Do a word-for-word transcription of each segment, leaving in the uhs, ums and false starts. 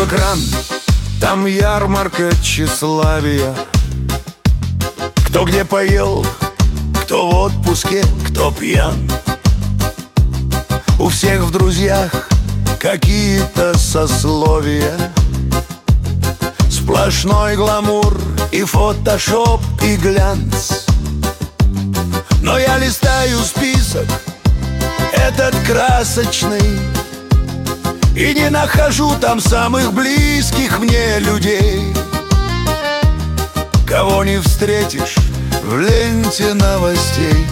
в экран, там ярмарка тщеславия. Кто где поел, кто в отпуске, кто пьян. У всех в друзьях какие-то сословия. Сплошной гламур и фотошоп, и глянц. Но я листаю список этот красочный и не нахожу там самых близких мне людей. Кого не встретишь в ленте новостей.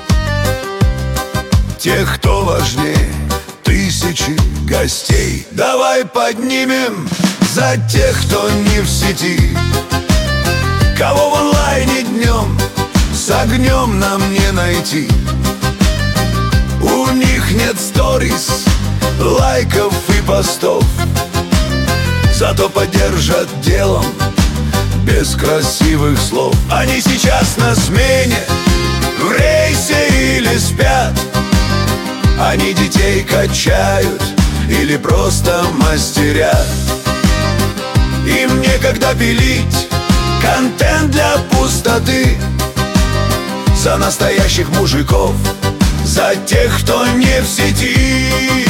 Тех, кто важнее тысячи гостей. Давай поднимем за тех, кто не в сети. Кого в онлайне днем с огнем нам не найти. У них нет сторис, лайков и постов, зато поддержат делом без красивых слов. Они сейчас на смене, в рейсе или спят. Они детей качают или просто мастерят. Им некогда пилить контент для пустоты. За настоящих мужиков, за тех, кто не в сети.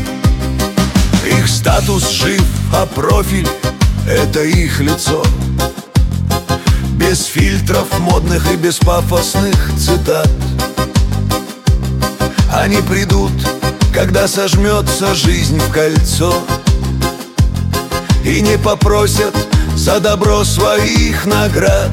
Их статус жив, а профиль — это их лицо. Без фильтров модных и без пафосных цитат. Они придут, когда сожмется жизнь в кольцо, и не попросят за добро своих наград.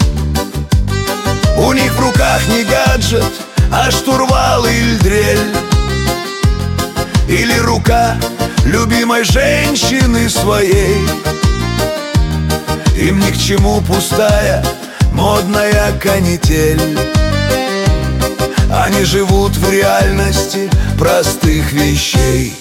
У них в руках не гаджет, а штурвал или дрель, или рука любимой женщины своей. Им ни к чему пустая модная канитель. Они живут в реальности простых вещей.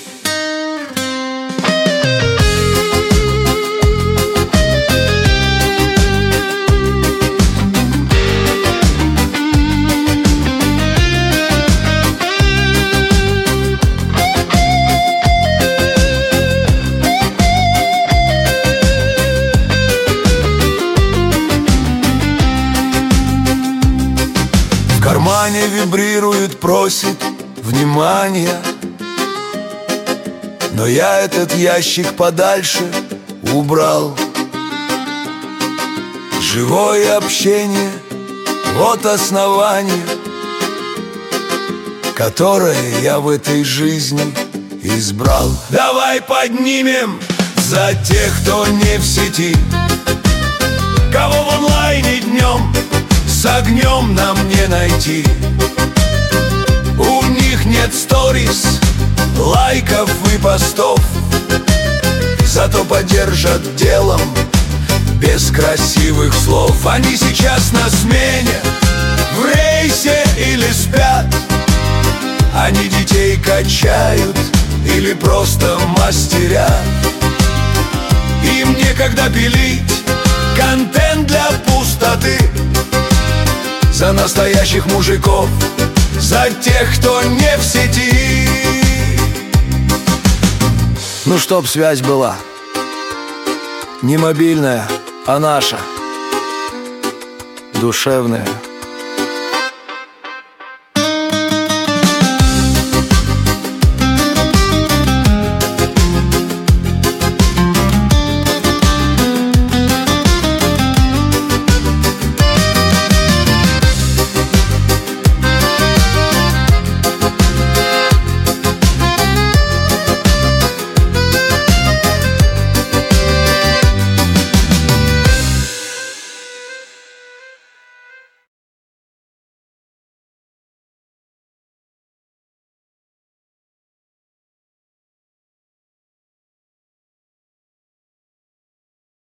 В кармане вибрирует, просит внимания. Но я этот ящик подальше убрал. Живое общение — вот основание, которое я в этой жизни избрал. Давай поднимем за тех, кто не в сети. Кого в онлайне днем с огнем нам не найти. У них нет сторис, лайков и постов, зато поддержат делом без красивых слов. Они сейчас на смене, в рейсе или спят. Они детей качают или просто мастерят. Им некогда пилить контент для пустоты. За настоящих мужиков, за тех, кто не в сети. Ну, чтоб связь была не мобильная, а наша, душевная.